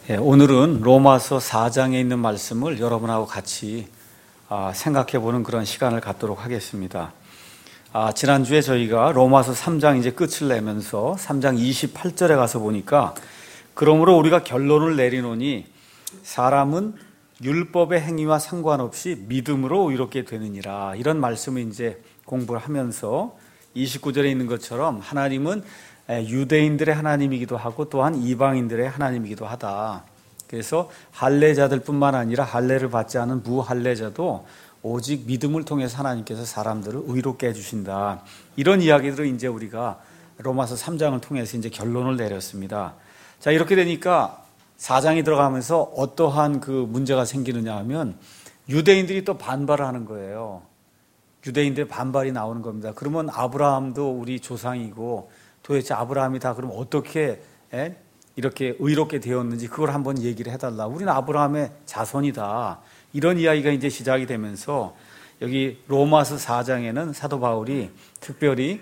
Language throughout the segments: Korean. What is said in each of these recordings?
오늘은 로마서 4장에 있는 말씀을 여러분하고 같이 생각해 보는 그런 시간을 갖도록 하겠습니다. 지난주에 저희가 로마서 3장 이제 끝을 내면서 3장 28절에 가서 보니까 그러므로 우리가 결론을 내리노니 사람은 율법의 행위와 상관없이 믿음으로 의롭게 되느니라, 이런 말씀을 이제 공부를 하면서 29절에 있는 것처럼 하나님은 유대인들의 하나님이기도 하고 또한 이방인들의 하나님이기도 하다. 그래서 할례자들 뿐만 아니라 할례를 받지 않은 무할례자도 오직 믿음을 통해서 하나님께서 사람들을 의롭게 해주신다. 이런 이야기들을 이제 우리가 로마서 3장을 통해서 이제 결론을 내렸습니다. 자, 이렇게 되니까 4장이 들어가면서 어떠한 그 문제가 생기느냐 하면 유대인들이 또 반발을 하는 거예요. 유대인들의 반발이 나오는 겁니다. 그러면 아브라함도 우리 조상이고 도대체 아브라함이 다 그럼 어떻게 이렇게 의롭게 되었는지 그걸 한번 얘기를 해달라. 우리는 아브라함의 자손이다. 이런 이야기가 이제 시작이 되면서 여기 로마서 4장에는 사도 바울이 특별히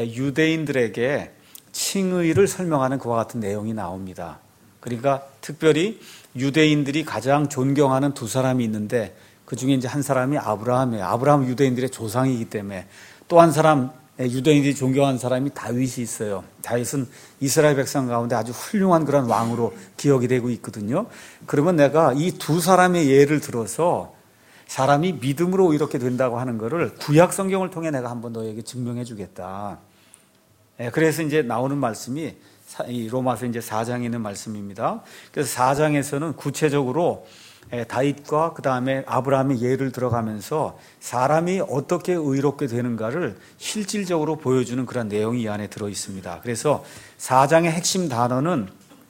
유대인들에게 칭의를 설명하는 그와 같은 내용이 나옵니다. 그러니까 특별히 유대인들이 가장 존경하는 두 사람이 있는데 그 중에 이제 한 사람이 아브라함이에요. 아브라함은 유대인들의 조상이기 때문에. 또 한 사람, 유대인들이 존경하는 사람이 다윗이 있어요. 다윗은 이스라엘 백성 가운데 아주 훌륭한 그런 왕으로 기억이 되고 있거든요. 그러면 내가 이 두 사람의 예를 들어서 사람이 믿음으로 이렇게 된다고 하는 것을 구약 성경을 통해 내가 한번 너에게 증명해 주겠다. 그래서 이제 나오는 말씀이 로마서 이제 4장에 있는 말씀입니다. 그래서 4장에서는 구체적으로 다윗과 그 다음에 아브라함의 예를 들어가면서 사람이 어떻게 의롭게 되는가를 실질적으로 보여주는 그런 내용이 이 안에 들어 있습니다. 그래서 4장의 핵심 단어는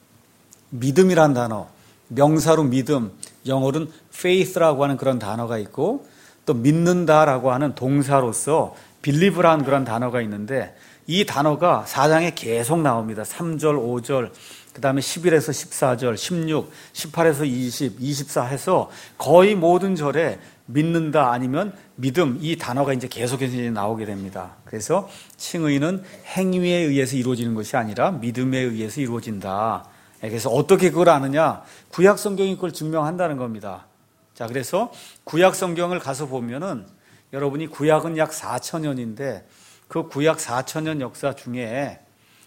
믿음이란 단어, 명사로 믿음, 영어로는 faith라고 하는 그런 단어가 있고 또 믿는다라고 하는 동사로서 believe라는 그런 단어가 있는데 이 단어가 4장에 계속 나옵니다. 3절, 5절, 그 다음에 11에서 14절, 16, 18에서 20, 24 해서 거의 모든 절에 믿는다 아니면 믿음, 이 단어가 이제 계속해서 이제 나오게 됩니다. 그래서 칭의는 행위에 의해서 이루어지는 것이 아니라 믿음에 의해서 이루어진다. 그래서 어떻게 그걸 아느냐? 구약 성경이 그걸 증명한다는 겁니다. 자, 그래서 구약 성경을 가서 보면은 여러분이 구약은 약 4,000년인데 그 구약 4,000년 역사 중에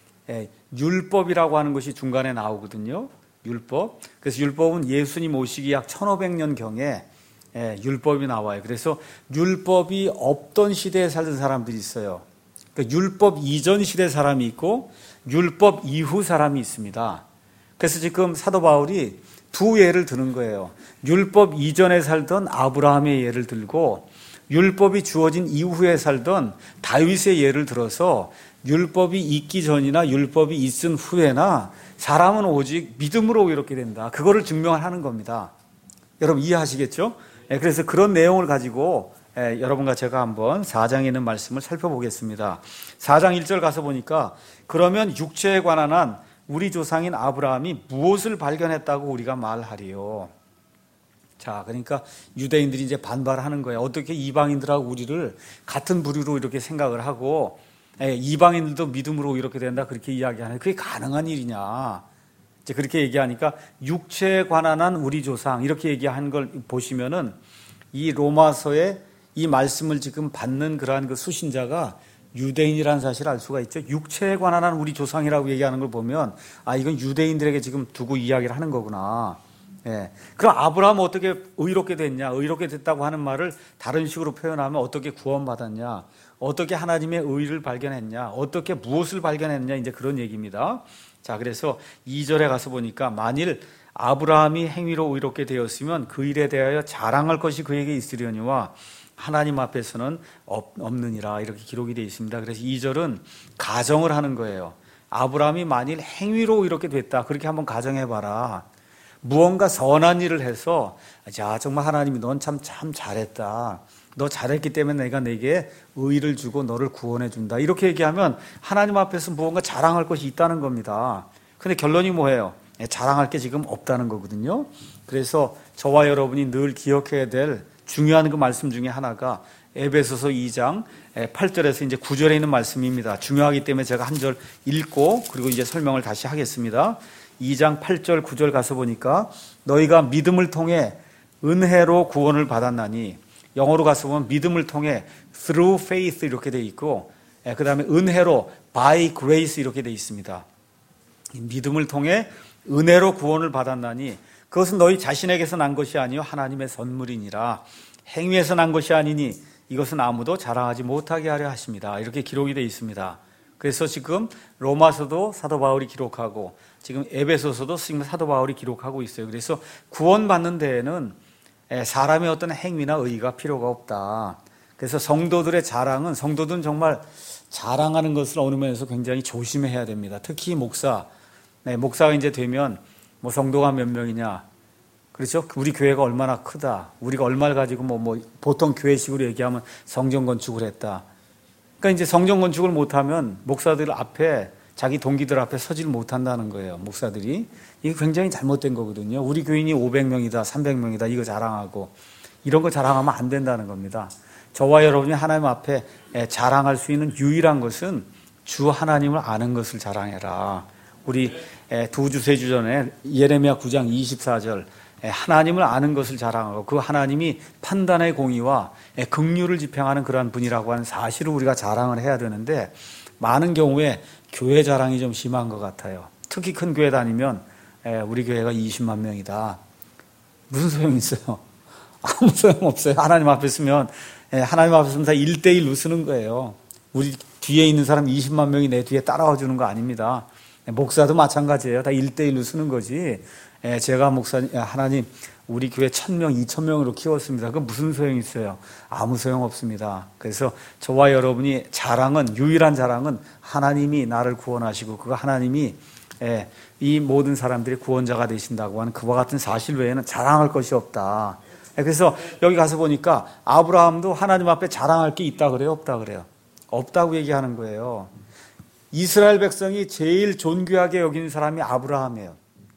율법이라고 하는 것이 중간에 나오거든요. 율법. 그래서 율법은 예수님 오시기 약 1500년경에 율법이 나와요. 그래서 율법이 없던 시대에 살던 사람들이 있어요. 그러니까 율법 이전 시대 사람이 있고 율법 이후 사람이 있습니다. 그래서 지금 사도 바울이 두 예를 드는 거예요. 율법 이전에 살던 아브라함의 예를 들고 율법이 주어진 이후에 살던 다윗의 예를 들어서 율법이 있기 전이나 율법이 있은 후에나 사람은 오직 믿음으로 이렇게 된다. 그거를 증명하는 겁니다. 여러분 이해하시겠죠? 그래서 그런 내용을 가지고 여러분과 제가 한번 4장에 있는 말씀을 살펴보겠습니다. 4장 1절 가서 보니까 그러면 육체에 관한 한 우리 조상인 아브라함이 무엇을 발견했다고 우리가 말하리요? 자, 그러니까 유대인들이 이제 반발하는 거예요. 어떻게 이방인들하고 우리를 같은 부류로 이렇게 생각을 하고 이방인들도 믿음으로 이렇게 된다 그렇게 이야기하는 그게 가능한 일이냐? 이제 그렇게 얘기하니까 육체에 관한 한 우리 조상 이렇게 얘기한 걸 보시면은 이 로마서의 이 말씀을 지금 받는 그러한 그 수신자가 유대인이라는 사실을 알 수가 있죠. 육체에 관한 한 우리 조상이라고 얘기하는 걸 보면 이건 유대인들에게 지금 두고 이야기를 하는 거구나. 그럼 아브라함은 어떻게 의롭게 됐냐? 의롭게 됐다고 하는 말을 다른 식으로 표현하면 어떻게 구원받았냐? 어떻게 하나님의 의를 발견했냐? 어떻게 무엇을 발견했냐? 이제 그런 얘기입니다. 자, 그래서 2절에 가서 보니까 만일 아브라함이 행위로 의롭게 되었으면 그 일에 대하여 자랑할 것이 그에게 있으려니와 하나님 앞에서는 없느니라 이렇게 기록이 되어 있습니다. 그래서 2절은 가정을 하는 거예요. 아브라함이 만일 행위로 이렇게 됐다. 그렇게 한번 가정해봐라. 무언가 선한 일을 해서 자 정말 하나님이 넌 참 잘했다. 너 잘했기 때문에 내가 내게 의를 주고 너를 구원해 준다. 이렇게 얘기하면 하나님 앞에서 무언가 자랑할 것이 있다는 겁니다. 근데 결론이 뭐예요? 자랑할 게 지금 없다는 거거든요. 그래서 저와 여러분이 늘 기억해야 될 중요한 그 말씀 중에 하나가 에베소서 2장 8절에서 이제 9절에 있는 말씀입니다. 중요하기 때문에 제가 한 절 읽고 그리고 이제 설명을 다시 하겠습니다. 2장 8절 9절 가서 보니까 너희가 믿음을 통해 은혜로 구원을 받았나니, 영어로 가서 보면 믿음을 통해 through faith 이렇게 돼 있고, 그 다음에 은혜로 by grace 이렇게 돼 있습니다. 믿음을 통해 은혜로 구원을 받았나니 그것은 너희 자신에게서 난 것이 아니요 하나님의 선물이니라. 행위에서 난 것이 아니니 이것은 아무도 자랑하지 못하게 하려 하십니다. 이렇게 기록이 되어 있습니다. 그래서 지금 로마서도 사도 바울이 기록하고 지금 에베소서도 사도 바울이 기록하고 있어요. 그래서 구원받는 데에는 사람의 어떤 행위나 의의가 필요가 없다. 그래서 성도들의 자랑은, 성도들은 정말 자랑하는 것을 어느 면에서 굉장히 조심해야 됩니다. 특히 목사가 이제 되면 뭐 성도가 몇 명이냐, 그렇죠? 우리 교회가 얼마나 크다, 우리가 얼마를 가지고 보통 교회식으로 얘기하면 성전 건축을 했다. 그러니까 이제 성전 건축을 못하면 목사들 앞에, 자기 동기들 앞에 서질 못한다는 거예요. 목사들이. 이게 굉장히 잘못된 거거든요. 우리 교인이 500명이다 300명이다 이거 자랑하고 이런 거 자랑하면 안 된다는 겁니다. 저와 여러분이 하나님 앞에 자랑할 수 있는 유일한 것은 주 하나님을 아는 것을 자랑해라. 우리 두 주 세 주 전에 예레미야 9장 24절 하나님을 아는 것을 자랑하고 그 하나님이 판단의 공의와 긍휼을 집행하는 그러한 분이라고 하는 사실을 우리가 자랑을 해야 되는데, 많은 경우에 교회 자랑이 좀 심한 것 같아요. 특히 큰 교회 다니면 우리 교회가 20만 명이다. 무슨 소용이 있어요? 아무 소용없어요. 하나님 앞에 서면 하나님 앞에 서면 다 1대1로 쓰는 거예요. 우리 뒤에 있는 사람 20만 명이 내 뒤에 따라와 주는 거 아닙니다. 목사도 마찬가지예요. 다 1대1로 쓰는 거지. 제가 하나님 우리 교회 1000명, 2000명으로 키웠습니다. 그건 무슨 소용이 있어요? 아무 소용 없습니다. 그래서 저와 여러분이 유일한 자랑은 하나님이 나를 구원하시고 그 하나님이 이 모든 사람들이 구원자가 되신다고 하는 그와 같은 사실 외에는 자랑할 것이 없다. 그래서 여기 가서 보니까 아브라함도 하나님 앞에 자랑할 게 있다 그래요? 없다 그래요? 없다고 얘기하는 거예요. 이스라엘 백성이 제일 존귀하게 여기는 사람이 아브라함이에요.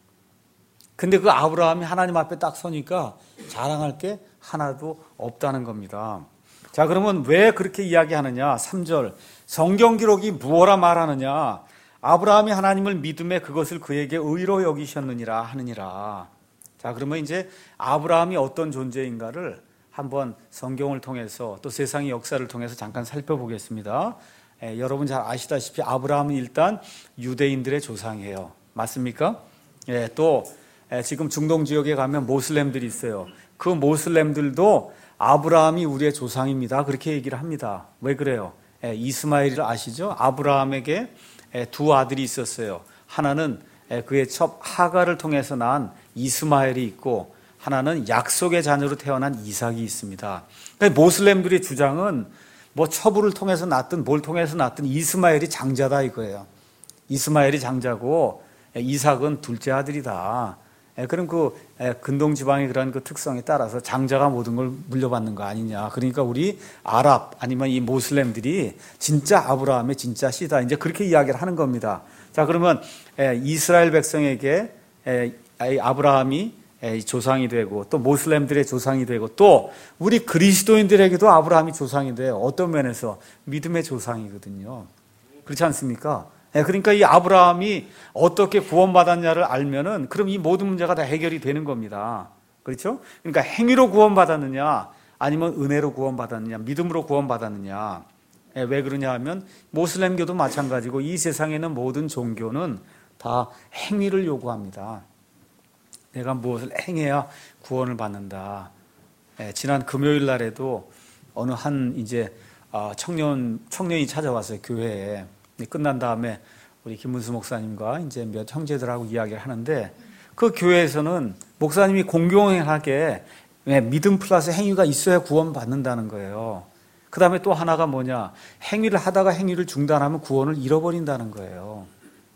근데 그 아브라함이 하나님 앞에 딱 서니까 자랑할 게 하나도 없다는 겁니다. 자, 그러면 왜 그렇게 이야기하느냐? 3절 성경 기록이 무엇라 말하느냐? 아브라함이 하나님을 믿음에 그것을 그에게 의로 여기셨느니라 하느니라. 자, 그러면 이제 아브라함이 어떤 존재인가를 한번 성경을 통해서 또 세상의 역사를 통해서 잠깐 살펴보겠습니다. 여러분 잘 아시다시피 아브라함은 일단 유대인들의 조상이에요. 맞습니까? 또 지금 중동 지역에 가면 모슬렘들이 있어요. 그 모슬렘들도 아브라함이 우리의 조상입니다. 그렇게 얘기를 합니다. 왜 그래요? 이스마엘을 아시죠? 아브라함에게 두 아들이 있었어요. 하나는 그의 첩 하가를 통해서 낳은 이스마엘이 있고, 하나는 약속의 자녀로 태어난 이삭이 있습니다. 그러니까 모슬렘들의 주장은 뭐 첩을 통해서 낳든 뭘 통해서 낳든 이스마엘이 장자다 이거예요. 이스마엘이 장자고 이삭은 둘째 아들이다. 그럼 그 근동 지방의 그런 그 특성에 따라서 장자가 모든 걸 물려받는 거 아니냐. 그러니까 우리 아랍 아니면 이 모슬렘들이 진짜 아브라함의 진짜 씨다. 이제 그렇게 이야기를 하는 겁니다. 자, 그러면 이스라엘 백성에게 아브라함이 조상이 되고 또 모슬렘들의 조상이 되고 또 우리 그리스도인들에게도 아브라함이 조상이 돼요. 어떤 면에서? 믿음의 조상이거든요. 그렇지 않습니까? 그러니까 이 아브라함이 어떻게 구원받았냐를 알면은 그럼 이 모든 문제가 다 해결이 되는 겁니다. 그렇죠? 그러니까 행위로 구원받았느냐 아니면 은혜로 구원받았느냐, 믿음으로 구원받았느냐. 왜 그러냐 하면 모슬렘교도 마찬가지고 이 세상에 있는 모든 종교는 다 행위를 요구합니다. 내가 무엇을 행해야 구원을 받는다. 지난 금요일 날에도 어느 한 이제 청년이 찾아왔어요, 교회에. 끝난 다음에 우리 김문수 목사님과 이제 몇 형제들하고 이야기를 하는데, 그 교회에서는 목사님이 공공하게 믿음 플러스 행위가 있어야 구원받는다는 거예요. 그 다음에 또 하나가 뭐냐? 행위를 하다가 행위를 중단하면 구원을 잃어버린다는 거예요.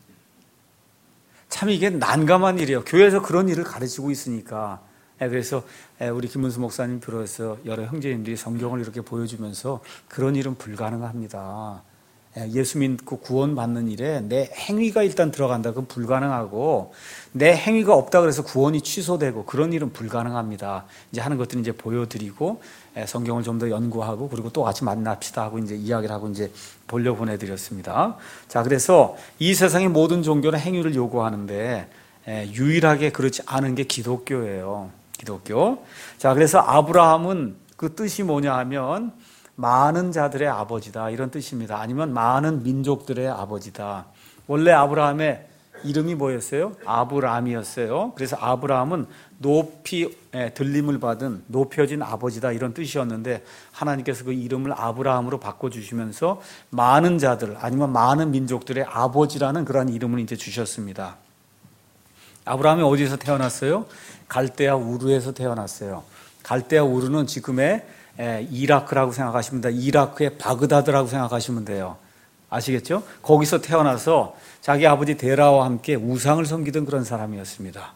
참 이게 난감한 일이에요. 교회에서 그런 일을 가르치고 있으니까. 그래서 우리 김문수 목사님 비롯해서 여러 형제님들이 성경을 이렇게 보여주면서 그런 일은 불가능합니다. 예수 믿고 구원받는 일에 내 행위가 일단 들어간다. 그건 불가능하고, 내 행위가 없다 그래서 구원이 취소되고 그런 일은 불가능합니다. 이제 하는 것들은 이제 보여드리고 성경을 좀 더 연구하고 그리고 또 같이 만납시다 하고 이제 이야기를 하고 이제 보내드렸습니다. 자, 그래서 이 세상의 모든 종교는 행위를 요구하는데 유일하게 그렇지 않은 게 기독교예요. 기독교. 자, 그래서 아브라함은 그 뜻이 뭐냐 하면 많은 자들의 아버지다 이런 뜻입니다. 아니면 많은 민족들의 아버지다. 원래 아브라함의 이름이 뭐였어요? 아브람이었어요. 그래서 아브라함은 높이 들림을 받은 높여진 아버지다 이런 뜻이었는데 하나님께서 그 이름을 아브라함으로 바꿔주시면서 많은 자들 아니면 많은 민족들의 아버지라는 그런 이름을 이제 주셨습니다. 아브라함이 어디서 태어났어요? 갈대아 우르에서 태어났어요. 갈대아 우르는 지금의 이라크라고 생각하시면 돼요. 이라크의 바그다드라고 생각하시면 돼요. 아시겠죠? 거기서 태어나서 자기 아버지 데라와 함께 우상을 섬기던 그런 사람이었습니다.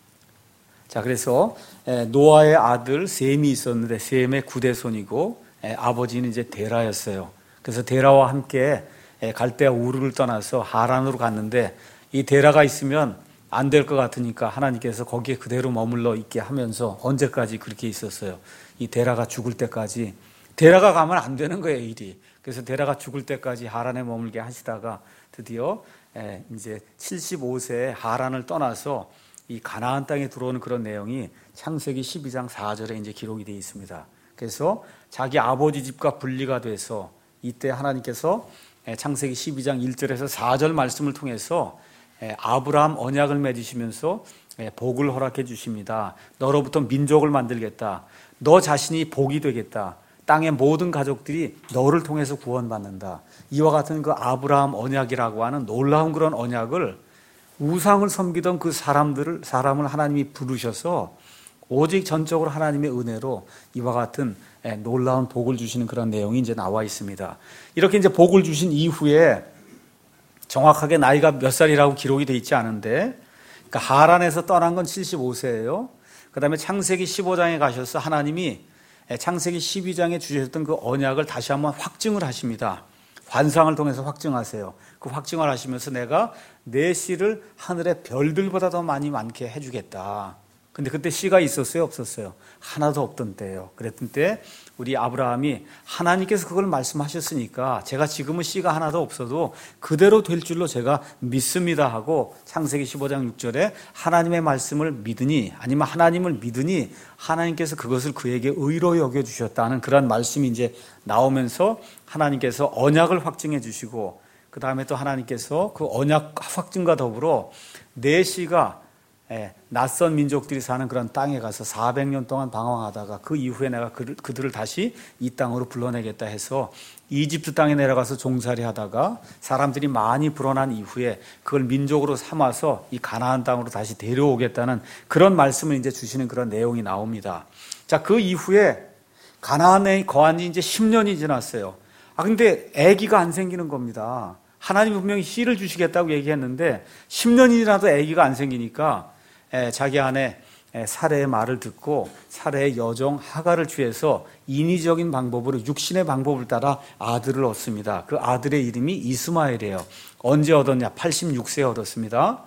자, 그래서 노아의 아들 셈이 있었는데 셈의 9대손이고 아버지는 이제 데라였어요. 그래서 데라와 함께 갈대아 우르를 떠나서 하란으로 갔는데 이 데라가 있으면 안 될 것 같으니까 하나님께서 거기에 그대로 머물러 있게 하면서 언제까지 그렇게 있었어요. 이 데라가 죽을 때까지. 데라가 가면 안 되는 거예요, 일이. 그래서 데라가 죽을 때까지 하란에 머물게 하시다가 드디어 이제 75세에 하란을 떠나서 이 가나안 땅에 들어오는 그런 내용이 창세기 12장 4절에 이제 기록이 되어 있습니다. 그래서 자기 아버지 집과 분리가 돼서 이때 하나님께서 창세기 12장 1절에서 4절 말씀을 통해서 아브라함 언약을 맺으시면서 복을 허락해 주십니다. 너로부터 민족을 만들겠다. 너 자신이 복이 되겠다. 땅의 모든 가족들이 너를 통해서 구원받는다. 이와 같은 그 아브라함 언약이라고 하는 놀라운 그런 언약을 우상을 섬기던 그 사람을 하나님이 부르셔서 오직 전적으로 하나님의 은혜로 이와 같은 놀라운 복을 주시는 그런 내용이 이제 나와 있습니다. 이렇게 이제 복을 주신 이후에 정확하게 나이가 몇 살이라고 기록이 되어 있지 않은데, 그러니까 하란에서 떠난 건 75세예요. 그 다음에 창세기 15장에 가셔서 하나님이 창세기 12장에 주셨던 그 언약을 다시 한번 확증을 하십니다. 환상을 통해서 확증하세요. 그 확증을 하시면서 내가 내 씨를 하늘의 별들보다 더 많게 해주겠다. 근데 그때 씨가 있었어요? 없었어요? 하나도 없던 때예요. 그랬던 때 우리 아브라함이 하나님께서 그걸 말씀하셨으니까 제가 지금은 씨가 하나도 없어도 그대로 될 줄로 제가 믿습니다 하고 창세기 15장 6절에 하나님의 말씀을 믿으니 아니면 하나님을 믿으니 하나님께서 그것을 그에게 의로 여겨주셨다는 그런 말씀이 이제 나오면서 하나님께서 언약을 확증해 주시고 그 다음에 또 하나님께서 그 언약 확증과 더불어 내 씨가 낯선 민족들이 사는 그런 땅에 가서 400년 동안 방황하다가 그 이후에 내가 그들을 다시 이 땅으로 불러내겠다 해서 이집트 땅에 내려가서 종살이 하다가 사람들이 많이 불어난 이후에 그걸 민족으로 삼아서 이 가나안 땅으로 다시 데려오겠다는 그런 말씀을 이제 주시는 그런 내용이 나옵니다. 자, 그 이후에 가나안에 거한 지 이제 10년이 지났어요. 근데 아기가 안 생기는 겁니다. 하나님이 분명히 씨를 주시겠다고 얘기했는데 10년이 지나도 아기가 안 생기니까 자기 아내 사레의 말을 듣고 사레의 여종 하가를 취해서 인위적인 방법으로 육신의 방법을 따라 아들을 얻습니다. 그 아들의 이름이 이스마엘이에요. 언제 얻었냐? 86세에 얻었습니다.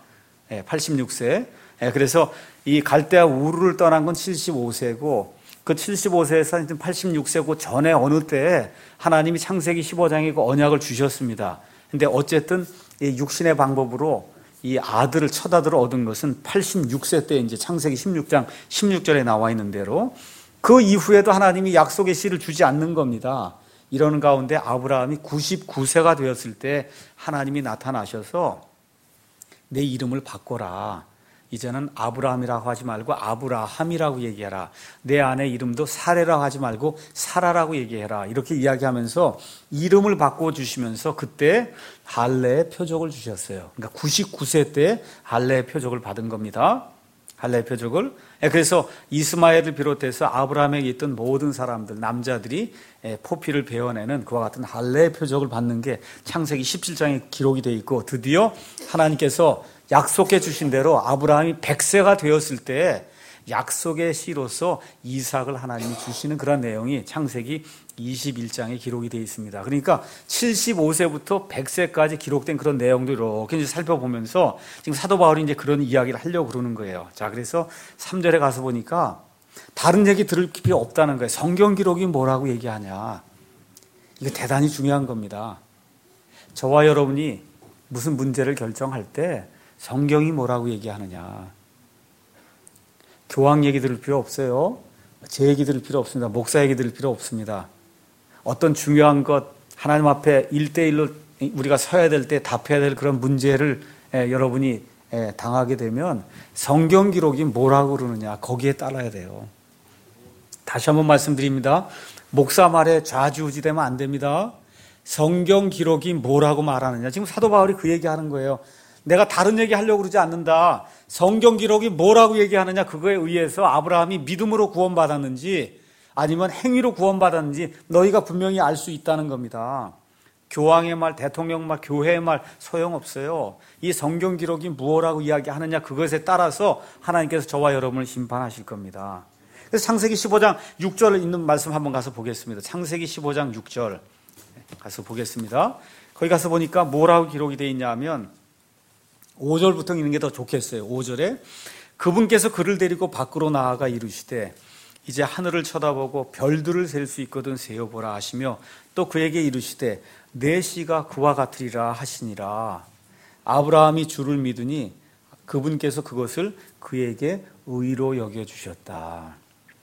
86세. 그래서 이 갈대아 우르를 떠난 건 75세고 그 75세에서 86세고 전에 어느 때에 하나님이 창세기 15장에 그 언약을 주셨습니다. 근데 어쨌든 이 육신의 방법으로 이 아들을 첫 아들을 얻은 것은 86세 때 이제 창세기 16장 16절에 나와 있는 대로 그 이후에도 하나님이 약속의 씨를 주지 않는 겁니다. 이러는 가운데 아브라함이 99세가 되었을 때 하나님이 나타나셔서 내 이름을 바꿔라. 이제는 아브라함이라고 하지 말고 아브라함이라고 얘기해라. 내 아내 이름도 사레라고 하지 말고 사라라고 얘기해라. 이렇게 이야기하면서 이름을 바꿔주시면서 그때 할례의 표적을 주셨어요. 그러니까 99세 때 할례의 표적을 받은 겁니다. 할례의 표적을. 그래서 이스마엘을 비롯해서 아브라함에게 있던 모든 사람들, 남자들이 포피를 베어내는 그와 같은 할례의 표적을 받는 게 창세기 17장에 기록이 되어 있고 드디어 하나님께서 약속해 주신 대로 아브라함이 100세가 되었을 때 약속의 씨로서 이삭을 하나님이 주시는 그런 내용이 창세기 21장에 기록이 되어 있습니다. 그러니까 75세부터 100세까지 기록된 그런 내용도 이렇게 이제 살펴보면서 지금 사도 바울이 이제 그런 이야기를 하려고 그러는 거예요. 자, 그래서 3절에 가서 보니까 다른 얘기 들을 필요 없다는 거예요. 성경 기록이 뭐라고 얘기하냐. 이거 대단히 중요한 겁니다. 저와 여러분이 무슨 문제를 결정할 때 성경이 뭐라고 얘기하느냐. 교황 얘기 들을 필요 없어요. 제 얘기 들을 필요 없습니다. 목사 얘기 들을 필요 없습니다. 어떤 중요한 것, 하나님 앞에 1대1로 우리가 서야 될 때 답해야 될 그런 문제를 여러분이 당하게 되면 성경 기록이 뭐라고 그러느냐, 거기에 따라야 돼요. 다시 한번 말씀드립니다. 목사 말에 좌지우지되면 안 됩니다. 성경 기록이 뭐라고 말하느냐. 지금 사도 바울이 그 얘기하는 거예요. 내가 다른 얘기 하려고 그러지 않는다. 성경 기록이 뭐라고 얘기하느냐, 그거에 의해서 아브라함이 믿음으로 구원받았는지 아니면 행위로 구원받았는지 너희가 분명히 알 수 있다는 겁니다. 교황의 말, 대통령 말, 교회의 말 소용없어요. 이 성경 기록이 무엇라고 이야기하느냐, 그것에 따라서 하나님께서 저와 여러분을 심판하실 겁니다. 그래서 창세기 15장 6절을 있는 말씀 한번 가서 보겠습니다. 창세기 15장 6절 가서 보겠습니다. 거기 가서 보니까 뭐라고 기록이 되어 있냐 하면 5절부터 있는 게 더 좋겠어요. 5절에 그분께서 그를 데리고 밖으로 나아가 이르시되 이제 하늘을 쳐다보고 별들을 셀 수 있거든 세어보라 하시며 또 그에게 이르시되 내 씨가 그와 같으리라 하시니라. 아브라함이 주를 믿으니 그분께서 그것을 그에게 의로 여겨주셨다.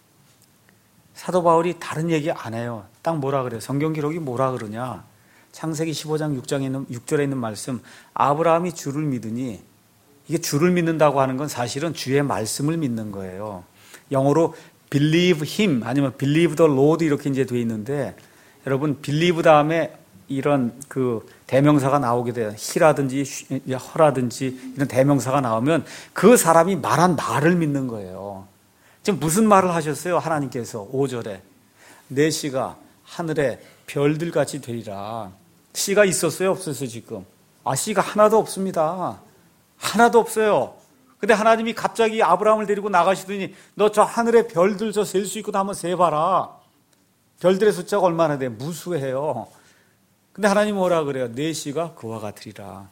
사도 바울이 다른 얘기 안 해요. 딱 뭐라 그래요? 성경 기록이 뭐라 그러냐? 창세기 15장 6절에 있는 말씀, 아브라함이 주를 믿으니, 이게 주를 믿는다고 하는 건 사실은 주의 말씀을 믿는 거예요. 영어로 believe him 아니면 believe the Lord 이렇게 이제 돼 있는데, 여러분 believe 다음에 이런 그 대명사가 나오게 돼요. he라든지 허라든지 이런 대명사가 나오면 그 사람이 말한 말을 믿는 거예요. 지금 무슨 말을 하셨어요? 하나님께서 5절에 내 씨가 하늘에 별들같이 되리라. 씨가 있었어요? 없었어요 지금? 씨가 하나도 없습니다. 하나도 없어요. 근데 하나님이 갑자기 아브라함을 데리고 나가시더니 너 저 하늘의 별들 저 셀 수 있거든 한번 세봐라. 별들의 숫자가 얼마나 돼? 무수해요. 근데 하나님이 뭐라 그래요? 내 씨가 그와 같으리라.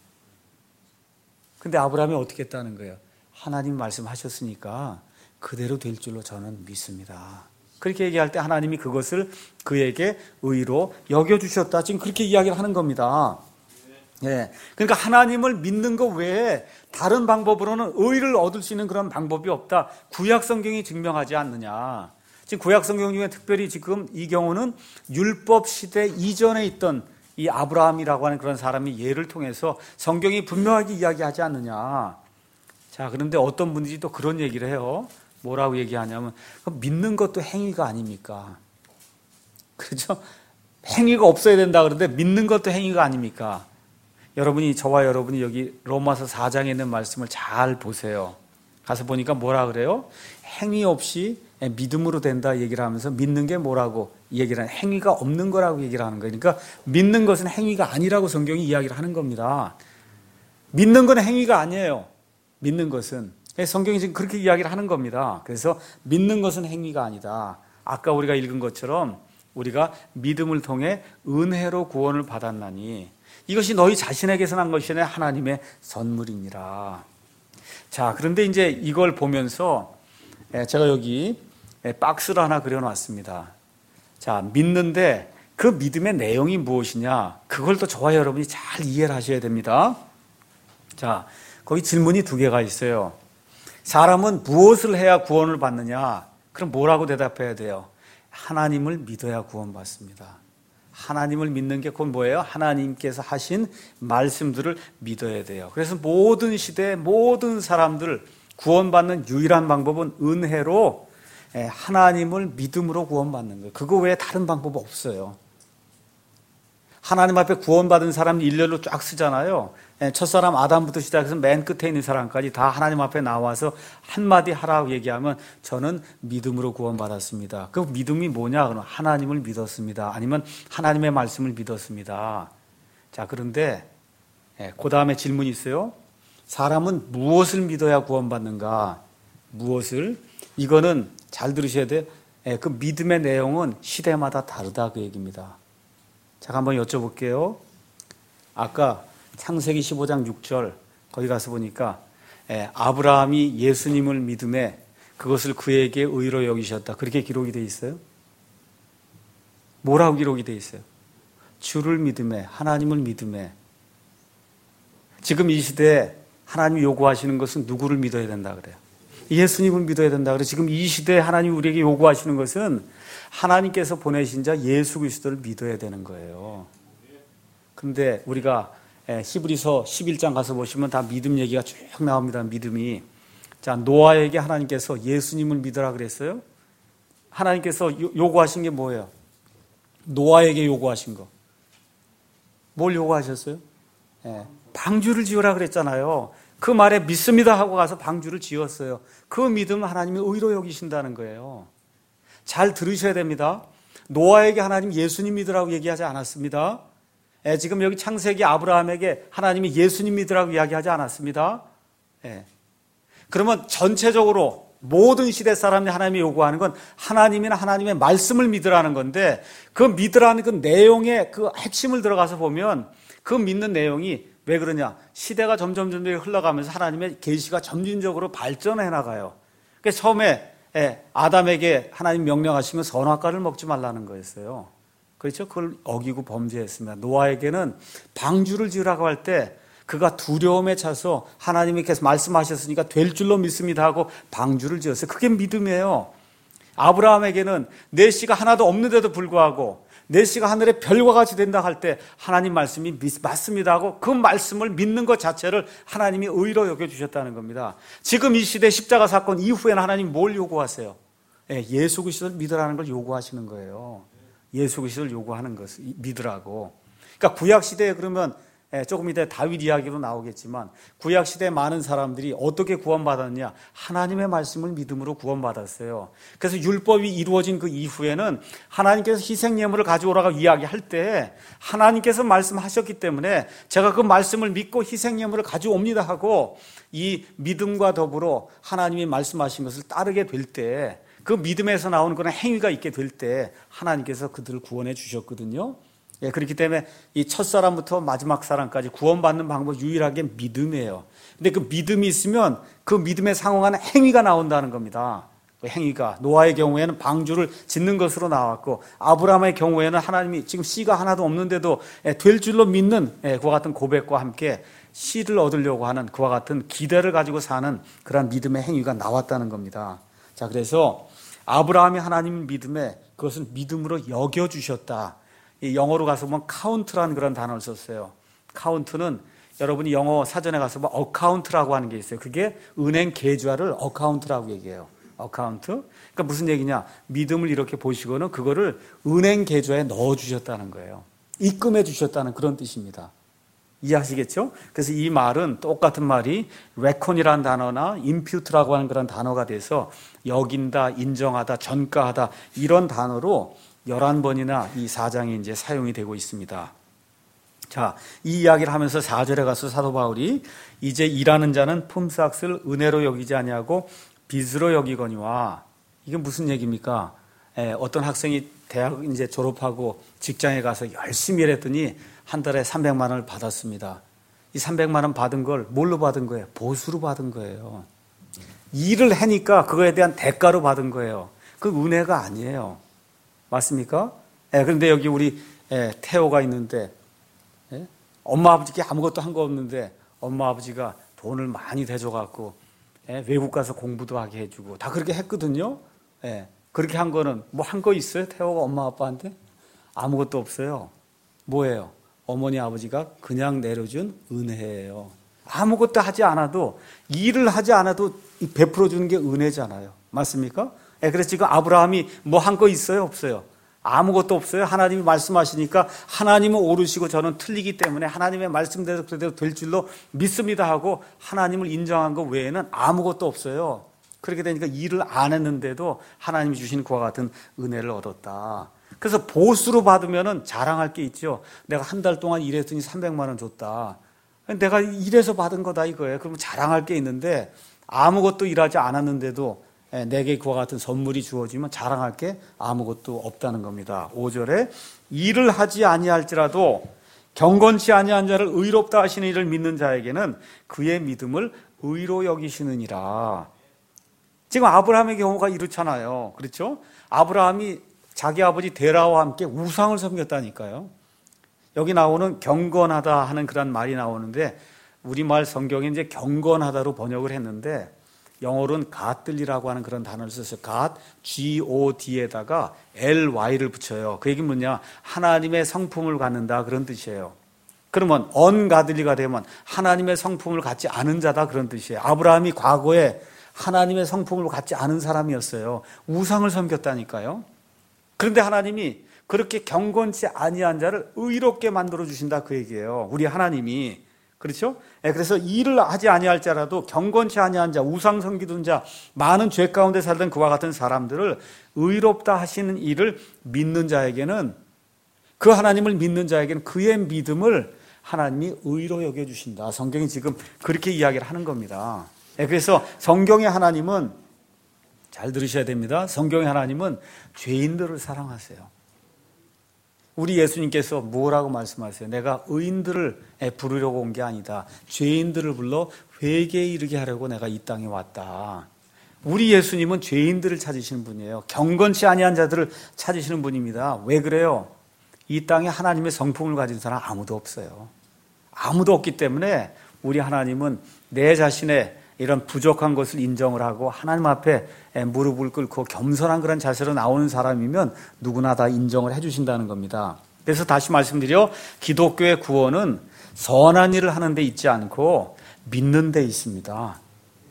근데 아브라함이 어떻게 했다는 거예요? 하나님 말씀하셨으니까 그대로 될 줄로 저는 믿습니다. 그렇게 얘기할 때 하나님이 그것을 그에게 의로 여겨주셨다. 지금 그렇게 이야기를 하는 겁니다. 예. 그러니까 하나님을 믿는 것 외에 다른 방법으로는 의를 얻을 수 있는 그런 방법이 없다. 구약 성경이 증명하지 않느냐. 지금 구약 성경 중에 특별히 지금 이 경우는 율법 시대 이전에 있던 이 아브라함이라고 하는 그런 사람이 예를 통해서 성경이 분명하게 이야기하지 않느냐. 자, 그런데 어떤 분들이 또 그런 얘기를 해요. 뭐라고 얘기하냐면 믿는 것도 행위가 아닙니까? 그렇죠? 행위가 없어야 된다 그러는데 믿는 것도 행위가 아닙니까? 저와 여러분이 여기 로마서 4장에 있는 말씀을 잘 보세요. 가서 보니까 뭐라 그래요? 행위 없이 믿음으로 된다 얘기를 하면서 믿는 게 뭐라고 얘기를 하는, 행위가 없는 거라고 얘기를 하는 거예요. 그러니까 믿는 것은 행위가 아니라고 성경이 이야기를 하는 겁니다. 믿는 건 행위가 아니에요. 믿는 것은. 성경이 지금 그렇게 이야기를 하는 겁니다. 그래서 믿는 것은 행위가 아니다. 아까 우리가 읽은 것처럼 우리가 믿음을 통해 은혜로 구원을 받았나니 이것이 너희 자신에게서 난 것이 아니라 하나님의 선물이니라. 자, 그런데 이제 이걸 보면서 제가 여기 박스를 하나 그려놨습니다. 자, 믿는데 그 믿음의 내용이 무엇이냐? 그걸 또 저와 여러분이 잘 이해를 하셔야 됩니다. 자, 거기 질문이 2개가 있어요. 사람은 무엇을 해야 구원을 받느냐? 그럼 뭐라고 대답해야 돼요? 하나님을 믿어야 구원받습니다. 하나님을 믿는 게 그건 뭐예요? 하나님께서 하신 말씀들을 믿어야 돼요. 그래서 모든 시대 모든 사람들 구원받는 유일한 방법은 은혜로 하나님을 믿음으로 구원받는 거예요. 그거 외에 다른 방법 없어요. 하나님 앞에 구원받은 사람 일렬로 쫙 쓰잖아요. 첫사람 아담부터 시작해서 맨 끝에 있는 사람까지 다 하나님 앞에 나와서 한마디 하라고 얘기하면 저는 믿음으로 구원받았습니다. 그 믿음이 뭐냐? 그러면 하나님을 믿었습니다. 아니면 하나님의 말씀을 믿었습니다. 자, 그런데 그 다음에 질문이 있어요. 사람은 무엇을 믿어야 구원받는가? 무엇을? 이거는 잘 들으셔야 돼요. 그 믿음의 내용은 시대마다 다르다 그 얘기입니다. 제가 한번 여쭤볼게요. 아까 창세기 15장 6절 거기 가서 보니까 아브라함이 예수님을 믿음에 그것을 그에게 의로 여기셨다. 그렇게 기록이 돼 있어요? 뭐라고 기록이 돼 있어요? 주를 믿음에, 하나님을 믿음에. 지금 이 시대에 하나님이 요구하시는 것은 누구를 믿어야 된다 그래요? 예수님을 믿어야 된다 그래요. 지금 이 시대에 하나님이 우리에게 요구하시는 것은 하나님께서 보내신 자 예수 그리스도를 믿어야 되는 거예요. 그런데 우리가 히브리서 11장 가서 보시면 다 믿음 얘기가 쭉 나옵니다. 믿음이. 자, 노아에게 하나님께서 예수님을 믿으라 그랬어요. 하나님께서 요구하신 게 뭐예요? 노아에게 요구하신 거. 뭘 요구하셨어요? 방주를 지으라 그랬잖아요. 그 말에 믿습니다 하고 가서 방주를 지었어요. 그 믿음 하나님이 의로 여기신다는 거예요. 잘 들으셔야 됩니다. 노아에게 하나님 예수님 믿으라고 얘기하지 않았습니다. 지금 여기 창세기 아브라함에게 하나님이 예수님 믿으라고 이야기하지 않았습니다. 그러면 전체적으로 모든 시대 사람이 하나님이 요구하는 건 하나님이나 하나님의 말씀을 믿으라는 건데, 그 믿으라는 그 내용의 그 핵심을 들어가서 보면 그 믿는 내용이 왜 그러냐? 시대가 점점 흘러가면서 하나님의 계시가 점진적으로 발전해 나가요. 그래서 처음에 아담에게 하나님 명령하신 건 선악과를 먹지 말라는 거였어요. 그렇죠? 그걸 어기고 범죄했습니다. 노아에게는 방주를 지으라고 할 때 그가 두려움에 차서 하나님께서 말씀하셨으니까 될 줄로 믿습니다 하고 방주를 지었어요. 그게 믿음이에요. 아브라함에게는 내 씨가 하나도 없는데도 불구하고 내 씨가 하늘의 별과 같이 된다 할 때 하나님 말씀이 맞습니다 하고 그 말씀을 믿는 것 자체를 하나님이 의로 여겨주셨다는 겁니다. 지금 이 시대 십자가 사건 이후에는 하나님 뭘 요구하세요? 예수 그리스도를 믿으라는 걸 요구하시는 거예요. 예수 그리스도를 요구하는 것을 믿으라고. 그러니까 구약 시대에 그러면 조금 이따 다윗 이야기로 나오겠지만 구약 시대에 많은 사람들이 어떻게 구원받았냐? 하나님의 말씀을 믿음으로 구원받았어요. 그래서 율법이 이루어진 그 이후에는 하나님께서 희생 예물을 가져오라고 이야기할 때 하나님께서 말씀하셨기 때문에 제가 그 말씀을 믿고 희생 예물을 가져옵니다 하고 이 믿음과 더불어 하나님이 말씀하신 것을 따르게 될 때, 그 믿음에서 나오는 그런 행위가 있게 될 때 하나님께서 그들을 구원해 주셨거든요. 그렇기 때문에 이 첫사람부터 마지막 사람까지 구원받는 방법 유일하게 믿음이에요. 근데 그 믿음이 있으면 그 믿음에 상응하는 행위가 나온다는 겁니다. 그 행위가 노아의 경우에는 방주를 짓는 것으로 나왔고, 아브라함의 경우에는 하나님이 지금 씨가 하나도 없는데도 될 줄로 믿는 그와 같은 고백과 함께 씨를 얻으려고 하는 그와 같은 기대를 가지고 사는 그런 믿음의 행위가 나왔다는 겁니다. 자, 그래서 아브라함이 하나님 믿음에 그것을 믿음으로 여겨주셨다. 이 영어로 가서 보면 카운트라는 그런 단어를 썼어요. 카운트는 여러분이 영어 사전에 가서 뭐 어카운트라고 하는 게 있어요. 그게 은행 계좌를 어카운트라고 얘기해요. 어카운트. 그러니까 무슨 얘기냐? 믿음을 이렇게 보시고는 그거를 은행 계좌에 넣어 주셨다는 거예요. 입금해 주셨다는 그런 뜻입니다. 이해하시겠죠? 그래서 이 말은 똑같은 말이 reckon이라는 단어나 impute라고 하는 그런 단어가 돼서 여긴다, 인정하다, 전가하다 이런 단어로 11번이나 이 4장에 이제 사용이 되고 있습니다. 자, 이 이야기를 하면서 4절에 가서 사도 바울이 이제 일하는 자는 품삯을 은혜로 여기지 아니하고 빚으로 여기거니와, 이게 무슨 얘기입니까? 어떤 학생이 대학 이제 졸업하고 직장에 가서 열심히 일했더니 한 달에 300만 원을 받았습니다. 이 300만 원 받은 걸 뭘로 받은 거예요? 보수로 받은 거예요. 일을 하니까 그거에 대한 대가로 받은 거예요. 그 은혜가 아니에요. 맞습니까? 그런데 여기 우리 태호가 있는데 엄마 아버지께 아무것도 한 거 없는데 엄마 아버지가 돈을 많이 대줘갖고 외국 가서 공부도 하게 해주고 다 그렇게 했거든요. 그렇게 한 거는 뭐 한 거 있어요? 태호가 엄마 아빠한테? 아무것도 없어요. 뭐예요? 어머니 아버지가 그냥 내려준 은혜예요. 아무것도 하지 않아도, 일을 하지 않아도 베풀어 주는 게 은혜잖아요. 맞습니까? 그래서 지금 아브라함이 뭐 한 거 있어요? 없어요? 아무것도 없어요. 하나님이 말씀하시니까 하나님은 오르시고 저는 틀리기 때문에 하나님의 말씀대로 그대로 될 줄로 믿습니다 하고 하나님을 인정한 것 외에는 아무것도 없어요. 그렇게 되니까 일을 안 했는데도 하나님이 주신 그와 같은 은혜를 얻었다. 그래서 보수로 받으면 자랑할 게 있죠. 내가 한 달 동안 일했더니 300만 원 줬다. 내가 일해서 받은 거다 이거예요. 그러면 자랑할 게 있는데 아무것도 일하지 않았는데도 내게 그와 같은 선물이 주어지면 자랑할 게 아무것도 없다는 겁니다. 5절에 일을 하지 아니할지라도 경건치 아니한 자를 의롭다 하시는 이를 믿는 자에게는 그의 믿음을 의로 여기시느니라. 지금 아브라함의 경우가 이렇잖아요. 그렇죠? 아브라함이 자기 아버지 데라와 함께 우상을 섬겼다니까요. 여기 나오는 경건하다 하는 그런 말이 나오는데 우리말 성경에 이제 경건하다로 번역을 했는데 영어로는 godly라고 하는 그런 단어를 썼어요. God, G-O-D에다가 L-Y를 붙여요. 그 얘기는 뭐냐? 하나님의 성품을 갖는다 그런 뜻이에요. 그러면 ungodly가 되면 하나님의 성품을 갖지 않은 자다 그런 뜻이에요. 아브라함이 과거에 하나님의 성품을 갖지 않은 사람이었어요. 우상을 섬겼다니까요. 그런데 하나님이 그렇게 경건치 아니한 자를 의롭게 만들어 주신다 그 얘기예요. 우리 하나님이. 그렇죠? 그래서 일을 하지 아니할 자라도 경건치 아니한 자, 우상 섬기던 자, 많은 죄 가운데 살던 그와 같은 사람들을 의롭다 하시는 일을 믿는 자에게는, 그 하나님을 믿는 자에게는 그의 믿음을 하나님이 의로 여겨주신다. 성경이 지금 그렇게 이야기를 하는 겁니다. 그래서 성경의 하나님은, 잘 들으셔야 됩니다. 성경의 하나님은 죄인들을 사랑하세요. 우리 예수님께서 뭐라고 말씀하세요? 내가 의인들을 부르려고 온 게 아니다. 죄인들을 불러 회개에 이르게 하려고 내가 이 땅에 왔다. 우리 예수님은 죄인들을 찾으시는 분이에요. 경건치 아니한 자들을 찾으시는 분입니다. 왜 그래요? 이 땅에 하나님의 성품을 가진 사람 아무도 없어요. 아무도 없기 때문에 우리 하나님은 내 자신의 이런 부족한 것을 인정을 하고 하나님 앞에 무릎을 꿇고 겸손한 그런 자세로 나오는 사람이면 누구나 다 인정을 해주신다는 겁니다. 그래서 다시 말씀드려, 기독교의 구원은 선한 일을 하는 데 있지 않고 믿는 데 있습니다.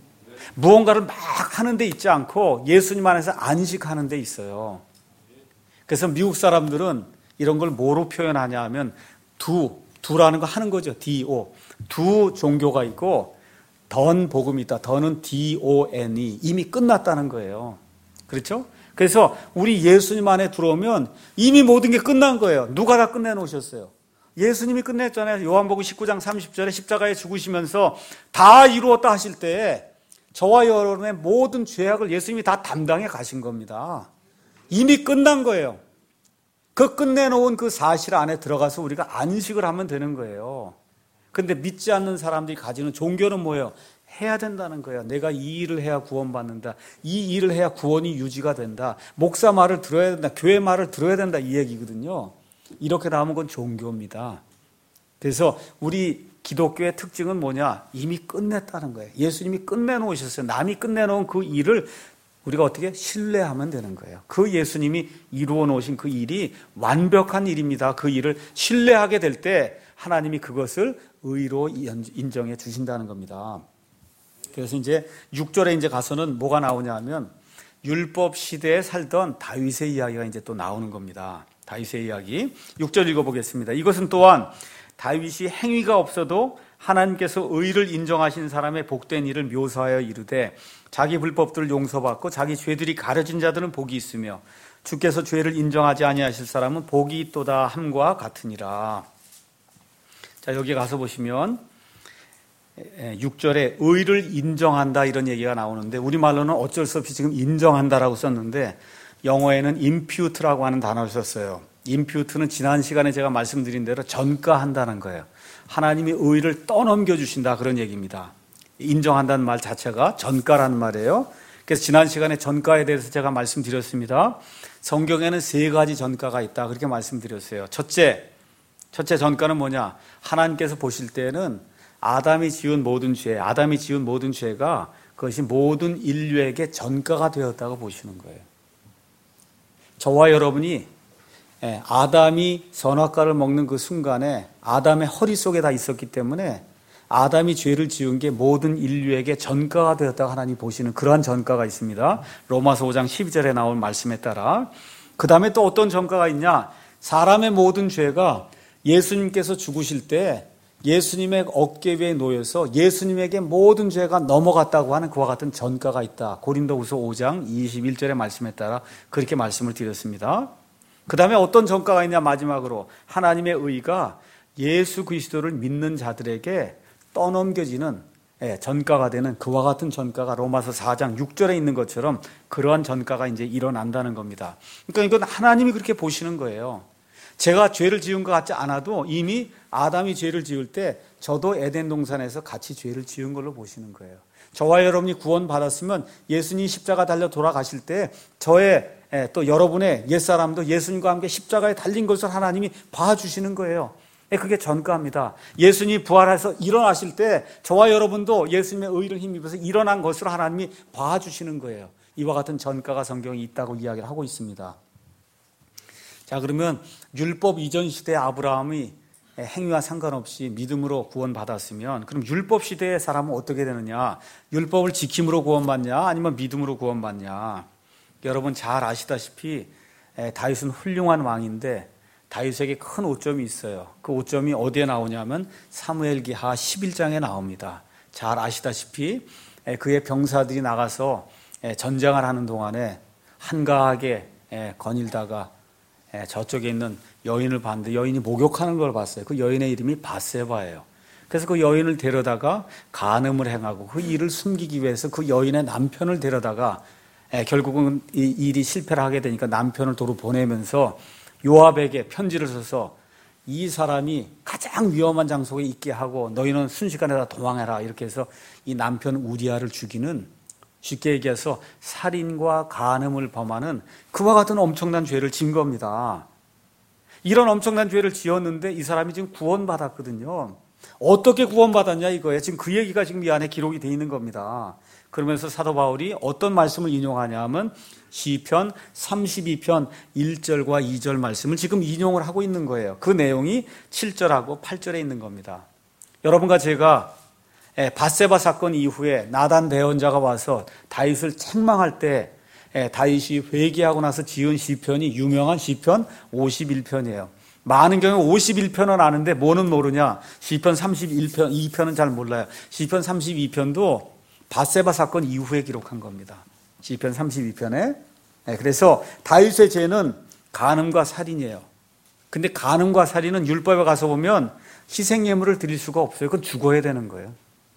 무언가를 막 하는 데 있지 않고 예수님 안에서 안식하는 데 있어요. 그래서 미국 사람들은 이런 걸 뭐로 표현하냐 하면 두라는 거 하는 거죠. D-O. 두 종교가 있고 던 복음이 있다. 던은 D-O-N이 이미 끝났다는 거예요. 그렇죠? 그래서 우리 예수님 안에 들어오면 이미 모든 게 끝난 거예요. 누가 다 끝내놓으셨어요? 예수님이 끝냈잖아요. 요한복음 19장 30절에 십자가에 죽으시면서 다 이루었다 하실 때 저와 여러분의 모든 죄악을 예수님이 다 담당해 가신 겁니다. 이미 끝난 거예요. 그 끝내놓은 그 사실 안에 들어가서 우리가 안식을 하면 되는 거예요. 근데 믿지 않는 사람들이 가지는 종교는 뭐예요? 해야 된다는 거예요. 내가 이 일을 해야 구원받는다. 이 일을 해야 구원이 유지가 된다. 목사 말을 들어야 된다. 교회 말을 들어야 된다. 이 얘기거든요. 이렇게 나오면 그건 종교입니다. 그래서 우리 기독교의 특징은 뭐냐? 이미 끝냈다는 거예요. 예수님이 끝내놓으셨어요. 남이 끝내놓은 그 일을 우리가 어떻게 신뢰하면 되는 거예요. 그 예수님이 이루어 놓으신 그 일이 완벽한 일입니다. 그 일을 신뢰하게 될 때 하나님이 그것을 의로 인정해 주신다는 겁니다. 그래서 이제 6절에 이제 가서는 뭐가 나오냐 하면 율법 시대에 살던 다윗의 이야기가 이제 또 나오는 겁니다. 다윗의 이야기. 6절 읽어보겠습니다. 이것은 또한 다윗이 행위가 없어도 하나님께서 의를 인정하신 사람의 복된 일을 묘사하여 이르되 자기 불법들을 용서받고 자기 죄들이 가려진 자들은 복이 있으며 주께서 죄를 인정하지 아니하실 사람은 복이 있도다 함과 같으니라. 자, 여기 가서 보시면 6절에 의를 인정한다 이런 얘기가 나오는데 우리말로는 어쩔 수 없이 지금 인정한다라고 썼는데 영어에는 impute라고 하는 단어를 썼어요. impute는 지난 시간에 제가 말씀드린 대로 전가한다는 거예요. 하나님이 의를 떠넘겨 주신다 그런 얘기입니다. 인정한다는 말 자체가 전가라는 말이에요. 그래서 지난 시간에 전가에 대해서 제가 말씀드렸습니다. 성경에는 3가지 전가가 있다 그렇게 말씀드렸어요. 첫째 전가는 뭐냐? 하나님께서 보실 때는 아담이 지은 모든 죄가 그것이 모든 인류에게 전가가 되었다고 보시는 거예요. 저와 여러분이 아담이 선악과를 먹는 그 순간에 아담의 허리 속에 다 있었기 때문에 아담이 죄를 지은 게 모든 인류에게 전가가 되었다고 하나님 보시는 그러한 전가가 있습니다. 로마서 5장 12절에 나온 말씀에 따라. 그 다음에 또 어떤 전가가 있냐? 사람의 모든 죄가 예수님께서 죽으실 때 예수님의 어깨 위에 놓여서 예수님에게 모든 죄가 넘어갔다고 하는 그와 같은 전가가 있다. 고린도후서 5장 21절의 말씀에 따라 그렇게 말씀을 드렸습니다. 그 다음에 어떤 전가가 있냐? 마지막으로 하나님의 의가 예수 그리스도를 믿는 자들에게 떠넘겨지는 전가가 되는 그와 같은 전가가 로마서 4장 6절에 있는 것처럼 그러한 전가가 이제 일어난다는 겁니다. 그러니까 이건 하나님이 그렇게 보시는 거예요. 제가 죄를 지은 것 같지 않아도 이미 아담이 죄를 지을 때 저도 에덴 동산에서 같이 죄를 지은 걸로 보시는 거예요. 저와 여러분이 구원받았으면 예수님이 십자가 달려 돌아가실 때 저의 또 여러분의 옛사람도 예수님과 함께 십자가에 달린 것을 하나님이 봐주시는 거예요. 그게 전가입니다. 예수님이 부활해서 일어나실 때 저와 여러분도 예수님의 의를 힘입어서 일어난 것으로 하나님이 봐주시는 거예요. 이와 같은 전가가 성경에 있다고 이야기를 하고 있습니다. 자, 그러면 율법 이전 시대 아브라함이 행위와 상관없이 믿음으로 구원받았으면 그럼 율법 시대의 사람은 어떻게 되느냐? 율법을 지킴으로 구원받냐? 아니면 믿음으로 구원받냐? 여러분 잘 아시다시피 다윗은 훌륭한 왕인데 다윗에게 큰 오점이 있어요. 그 오점이 어디에 나오냐면 사무엘기하 11장에 나옵니다. 잘 아시다시피 그의 병사들이 나가서 전쟁을 하는 동안에 한가하게 거닐다가 저쪽에 있는 여인을 봤는데 여인이 목욕하는 걸 봤어요. 그 여인의 이름이 바세바예요. 그래서 그 여인을 데려다가 간음을 행하고 그 일을 숨기기 위해서 그 여인의 남편을 데려다가 결국은 이 일이 실패를 하게 되니까 남편을 도로 보내면서 요압에게 편지를 써서 이 사람이 가장 위험한 장소에 있게 하고 너희는 순식간에 다 도망해라 이렇게 해서 이 남편 우리아를 죽이는, 쉽게 얘기해서 살인과 간음을 범하는 그와 같은 엄청난 죄를 진 겁니다. 이런 엄청난 죄를 지었는데 이 사람이 지금 구원받았거든요. 어떻게 구원받았냐 이거예요. 지금 그 얘기가 지금 이 안에 기록이 되어 있는 겁니다. 그러면서 사도 바울이 어떤 말씀을 인용하냐면 시편 32편 1절과 2절 말씀을 지금 인용을 하고 있는 거예요. 그 내용이 7절하고 8절에 있는 겁니다. 여러분과 제가 밧세바 사건 이후에 나단 대언자가 와서 다윗을 책망할 때 다윗이 회개하고 나서 지은 시편이 유명한 시편 51편이에요. 많은 경우 51편은 아는데 뭐는 모르냐? 시편 31편, 2편은 잘 몰라요. 시편 32편도 밧세바 사건 이후에 기록한 겁니다. 시편 32편에. 그래서 다윗의 죄는 간음과 살인이에요. 근데 간음과 살인은 율법에 가서 보면 희생예물을 드릴 수가 없어요. 그건 죽어야 되는 거예요.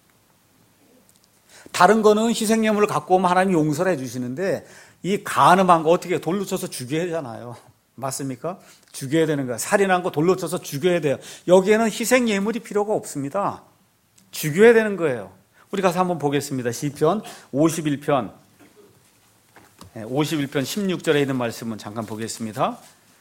다른 거는 희생예물을 갖고 오면 하나님이 용서를 해주시는데 이 간음한 거 어떻게 돌로 쳐서 죽여야 하잖아요. 맞습니까? 죽여야 되는 거야. 살인한 거 돌로 쳐서 죽여야 돼요. 여기에는 희생예물이 필요가 없습니다. 죽여야 되는 거예요. 우리 가서 한번 보겠습니다. 시편 51편 16절에 있는 말씀은 잠깐 보겠습니다.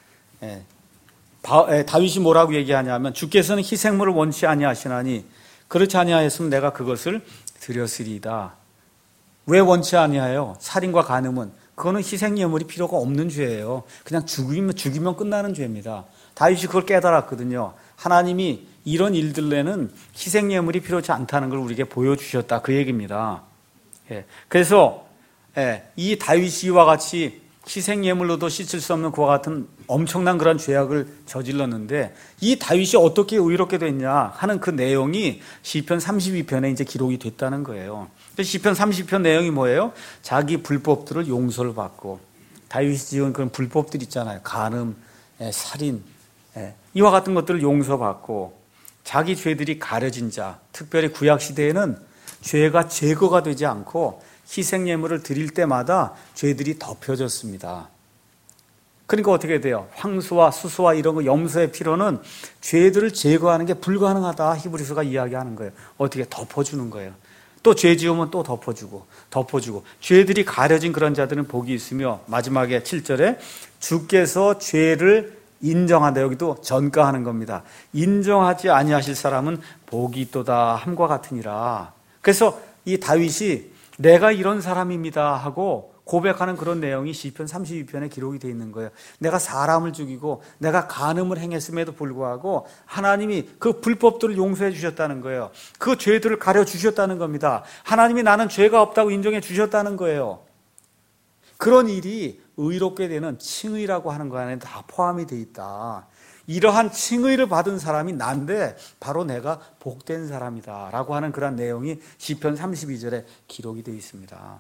다윗이 뭐라고 얘기하냐면 주께서는 희생물을 원치 아니하시나니 그렇지 아니하였으면 내가 그것을 드렸으리이다. 왜 원치 아니하여? 살인과 간음은 그거는 희생예물이 필요가 없는 죄예요. 그냥 죽이면 끝나는 죄입니다. 다윗이 그걸 깨달았거든요. 하나님이 이런 일들에는 희생예물이 필요치 않다는 걸 우리에게 보여주셨다. 그 얘기입니다. 그래서 이 다윗이와 같이 희생예물로도 씻을 수 없는 그와 같은 엄청난 그런 죄악을 저질렀는데 이 다윗이 어떻게 의롭게 됐냐 하는 그 내용이 시편 32편에 이제 기록이 됐다는 거예요. 시편 30편 내용이 뭐예요? 자기 불법들을 용서를 받고 다윗이 지은 그런 불법들 있잖아요. 간음, 살인, 이와 같은 것들을 용서받고 자기 죄들이 가려진 자, 특별히 구약시대에는 죄가 제거가 되지 않고 희생예물을 드릴 때마다 죄들이 덮여졌습니다. 그러니까 어떻게 돼요? 황수와 수수와 이런 거 염소의 피로는 죄들을 제거하는 게 불가능하다. 히브리서가 이야기하는 거예요. 어떻게 덮어주는 거예요. 또 죄 지으면 또 덮어주고 죄들이 가려진 그런 자들은 복이 있으며 마지막에 7절에 주께서 죄를 인정한다. 여기도 전가하는 겁니다. 인정하지 아니하실 사람은 복이 있도다 함과 같으니라. 그래서 이 다윗이 내가 이런 사람입니다 하고 고백하는 그런 내용이 시편 32편에 기록이 되어 있는 거예요. 내가 사람을 죽이고 내가 간음을 행했음에도 불구하고 하나님이 그 불법들을 용서해 주셨다는 거예요. 그 죄들을 가려 주셨다는 겁니다. 하나님이 나는 죄가 없다고 인정해 주셨다는 거예요. 그런 일이 의롭게 되는 칭의라고 하는 거 안에 다 포함이 되어 있다. 이러한 칭의를 받은 사람이 난데 바로 내가 복된 사람이다 라고 하는 그런 내용이 시편 32절에 기록이 되어 있습니다.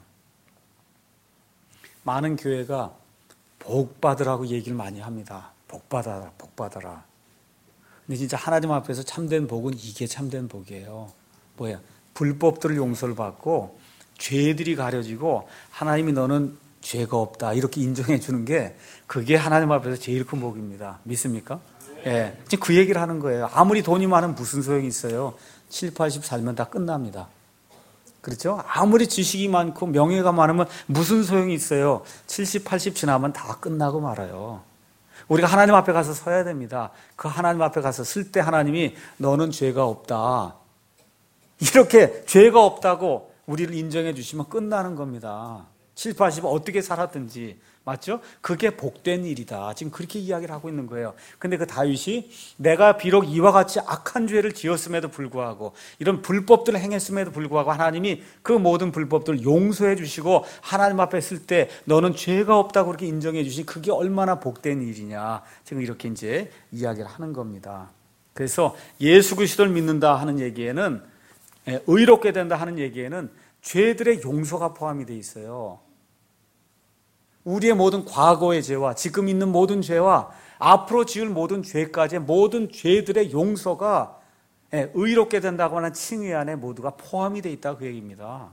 많은 교회가 복받으라고 얘기를 많이 합니다. 복받아라, 복받아라. 근데 진짜 하나님 앞에서 참된 복은 이게 참된 복이에요. 뭐야? 불법들을 용서를 받고 죄들이 가려지고 하나님이 너는 죄가 없다 이렇게 인정해 주는 게 그게 하나님 앞에서 제일 큰 복입니다. 믿습니까? 예, 지금 그 얘기를 하는 거예요. 아무리 돈이 많으면 무슨 소용이 있어요? 7, 80 살면 다 끝납니다. 그렇죠? 아무리 지식이 많고 명예가 많으면 무슨 소용이 있어요? 70, 80 지나면 다 끝나고 말아요. 우리가 하나님 앞에 가서 서야 됩니다. 그 하나님 앞에 가서 쓸 때 하나님이 너는 죄가 없다, 이렇게 죄가 없다고 우리를 인정해 주시면 끝나는 겁니다. 7, 80 어떻게 살았든지, 맞죠? 그게 복된 일이다. 지금 그렇게 이야기를 하고 있는 거예요. 근데 그 다윗이 내가 비록 이와 같이 악한 죄를 지었음에도 불구하고 이런 불법들을 행했음에도 불구하고 하나님이 그 모든 불법들을 용서해 주시고 하나님 앞에 쓸 때 너는 죄가 없다고 그렇게 인정해 주신, 그게 얼마나 복된 일이냐, 지금 이렇게 이제 이야기를 하는 겁니다. 그래서 예수 그리스도를 믿는다 하는 얘기에는, 의롭게 된다 하는 얘기에는 죄들의 용서가 포함이 되어 있어요. 우리의 모든 과거의 죄와 지금 있는 모든 죄와 앞으로 지을 모든 죄까지의 모든 죄들의 용서가 의롭게 된다고 하는 칭의 안에 모두가 포함이 되어 있다, 그 얘기입니다.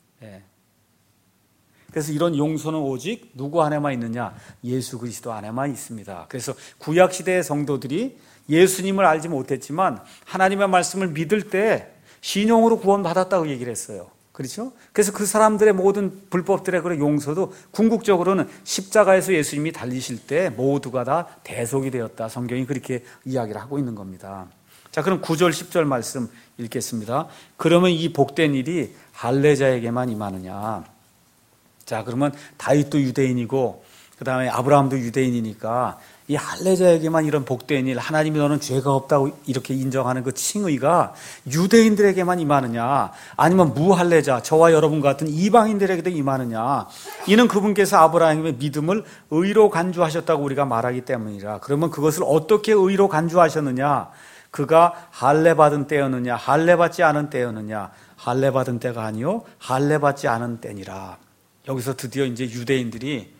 그래서 이런 용서는 오직 누구 안에만 있느냐? 예수 그리스도 안에만 있습니다. 그래서 구약시대의 성도들이 예수님을 알지 못했지만 하나님의 말씀을 믿을 때 신용으로 구원받았다고 얘기를 했어요. 그렇죠? 그래서 그 사람들의 모든 불법들의 그런 용서도 궁극적으로는 십자가에서 예수님이 달리실 때 모두가 다 대속이 되었다, 성경이 그렇게 이야기를 하고 있는 겁니다. 자, 그럼 9절 10절 말씀 읽겠습니다. 그러면 이 복된 일이 할례자에게만 임하느냐? 자, 그러면 다윗도 유대인이고 그 다음에 아브라함도 유대인이니까 이 할례자에게만 이런 복된 일, 하나님이 너는 죄가 없다고 이렇게 인정하는 그 칭의가 유대인들에게만 임하느냐, 아니면 무할례자, 저와 여러분 같은 이방인들에게도 임하느냐? 이는 그분께서 아브라함의 믿음을 의로 간주하셨다고 우리가 말하기 때문이라. 그러면 그것을 어떻게 의로 간주하셨느냐? 그가 할례 받은 때였느냐, 할례 받지 않은 때였느냐? 할례 받은 때가 아니요 할례 받지 않은 때니라. 여기서 드디어 이제 유대인들이